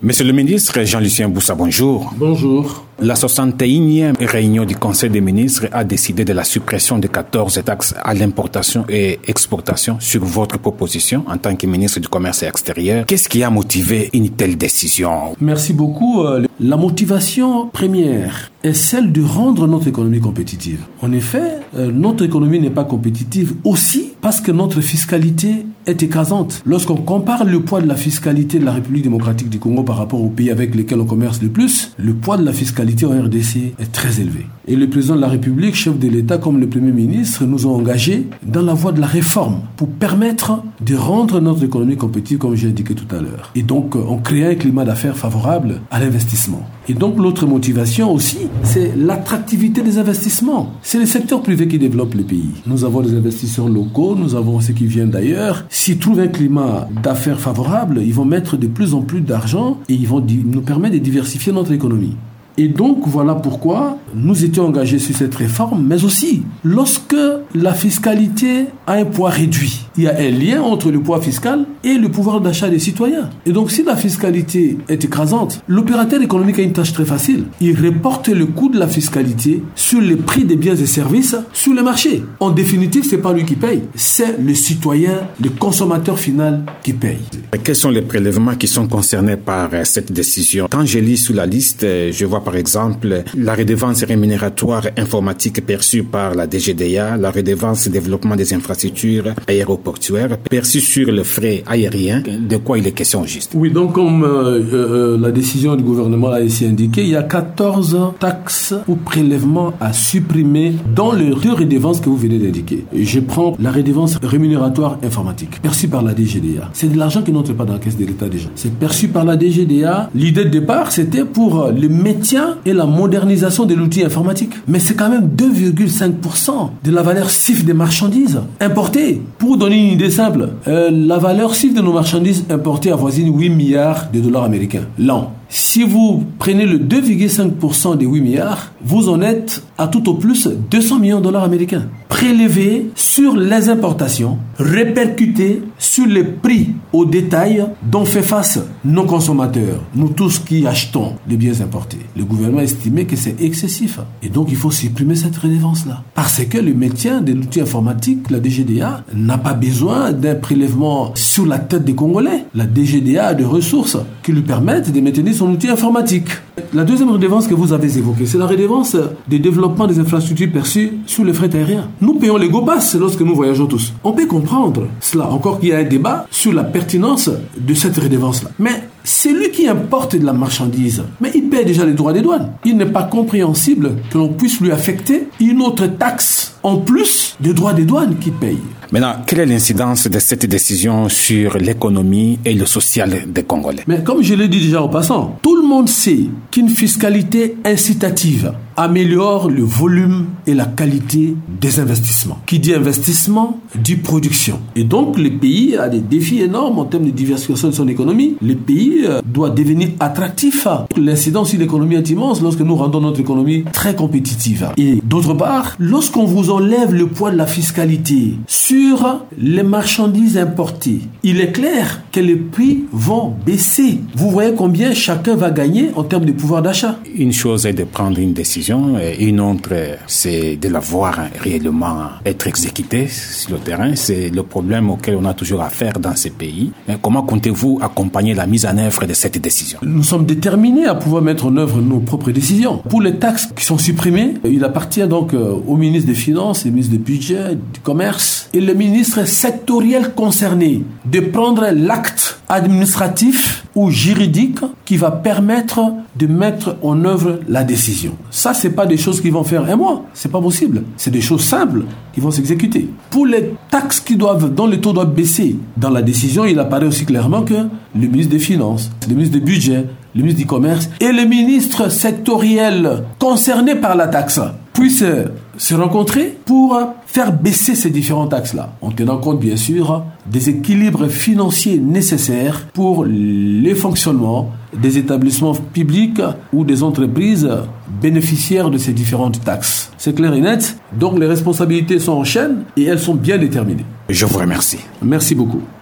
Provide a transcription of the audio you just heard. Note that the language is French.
Monsieur le ministre Jean-Lucien Boussa, bonjour. Bonjour. La 61e réunion du Conseil des ministres a décidé de la suppression de 14 taxes à l'importation et exportation sur votre proposition en tant que ministre du Commerce extérieur. Qu'est-ce qui a motivé une telle décision? Merci beaucoup. La motivation première est celle de rendre notre économie compétitive. En effet, notre économie n'est pas compétitive aussi parce que notre fiscalité est écrasante. Lorsqu'on compare le poids de la fiscalité de la République démocratique du Congo par rapport aux pays avec lesquels on commerce le plus, le poids de la fiscalité en RDC est très élevé. Et le président de la République, chef de l'État comme le Premier ministre, nous ont engagés dans la voie de la réforme pour permettre de rendre notre économie compétitive, comme j'ai indiqué tout à l'heure. Et donc, on crée un climat d'affaires favorable à l'investissement. Et donc, l'autre motivation aussi, c'est l'attractivité des investissements. C'est le secteur privé qui développe le pays. Nous avons des investisseurs locaux, nous avons ceux qui viennent d'ailleurs. S'ils trouvent un climat d'affaires favorable, ils vont mettre de plus en plus d'argent et ils vont nous permettre de diversifier notre économie. Et donc, voilà pourquoi nous étions engagés sur cette réforme, mais aussi, lorsque la fiscalité a un poids réduit, il y a un lien entre le poids fiscal et le pouvoir d'achat des citoyens. Et donc, si la fiscalité est écrasante, l'opérateur économique a une tâche très facile. Il reporte le coût de la fiscalité sur les prix des biens et services sur le marché. En définitive, c'est pas lui qui paye, c'est le citoyen, le consommateur final qui paye. Quels sont les prélèvements qui sont concernés par cette décision? Quand je lis sous la liste, je vois par exemple la redevance rémunératoire informatique perçue par la DGDA, la redevance développement des infrastructures aéroportuaires perçue sur le frais aérien. De quoi il est question juste? Oui, donc comme la décision du gouvernement l'a ici indiqué, il y a 14 taxes ou prélèvements à supprimer dans les deux redevances que vous venez d'indiquer. Je prends la redevance rémunératoire informatique perçue par la DGDA. C'est de l'argent qui n'entre pas dans la caisse de l'État déjà. C'est perçu par la DGDA. L'idée de départ, c'était pour le maintien et la modernisation de l'outil informatique. Mais c'est quand même 2,5% de la valeur CIF des marchandises importées. Pour vous donner une idée simple, la valeur CIF de nos marchandises importées avoisine 8 milliards de dollars américains l'an. Si vous prenez le 2,5% des 8 milliards, vous en êtes à tout au plus 200 millions de dollars américains. Prélevés sur les importations, répercutés sur les prix au détail dont fait face nos consommateurs, nous tous qui achetons des biens importés. Le gouvernement a estimé que c'est excessif. Et donc, il faut supprimer cette redevance-là. Parce que le maintien de l'outil informatique, la DGDA, n'a pas besoin d'un prélèvement sur la tête des Congolais. La DGDA a des ressources qui lui permettent de maintenir son outil informatique. La deuxième redevance que vous avez évoquée, c'est la redevance de développement des infrastructures perçues sur les frais aériens. Nous payons les GoPass lorsque nous voyageons tous. On peut comprendre cela, encore qu'il y a un débat sur la pertinence de cette redevance-là. Mais celui qui importe de la marchandise, mais il paie déjà les droits des douanes. Il n'est pas compréhensible que l'on puisse lui affecter une autre taxe en plus des droits des douanes qu'il paye. Maintenant, quelle est l'incidence de cette décision sur l'économie et le social des Congolais? Mais comme je l'ai dit déjà en passant, tout le monde sait qu'une fiscalité incitative améliore le volume et la qualité des investissements. Qui dit investissement, dit production. Et donc, le pays a des défis énormes en termes de diversification de son économie. Le pays doit devenir attractif. L'incidence sur l'économie est immense lorsque nous rendons notre économie très compétitive. Et d'autre part, lorsqu'on vous enlève le poids de la fiscalité sur les marchandises importées, il est clair que les prix vont baisser. Vous voyez combien chacun va gagner en termes de pouvoir d'achat. Une chose est de prendre une décision, et une autre, c'est de la voir réellement être exécutée sur le terrain. C'est le problème auquel on a toujours affaire dans ces pays. Comment comptez-vous accompagner la mise en œuvre de cette décision? Nous sommes déterminés à pouvoir mettre en œuvre nos propres décisions. Pour les taxes qui sont supprimées, il appartient donc au ministre des Finances, au ministre du Budget, du Commerce et le ministre sectoriel concerné de prendre l'acte administratif ou juridique qui va permettre de mettre en œuvre la décision. Ça, c'est pas des choses qui vont faire un mois. C'est pas possible. C'est des choses simples qui vont s'exécuter. Pour les taxes dont les taux doivent baisser, dans la décision, il apparaît aussi clairement que le ministre des Finances, le ministre du Budget, le ministre du Commerce et le ministre sectoriel concerné par la taxe puissent se rencontrer pour faire baisser ces différentes taxes-là, en tenant compte bien sûr des équilibres financiers nécessaires pour les fonctionnements des établissements publics ou des entreprises bénéficiaires de ces différentes taxes. C'est clair et net, donc les responsabilités sont en chaîne et elles sont bien déterminées. Je vous remercie. Merci beaucoup.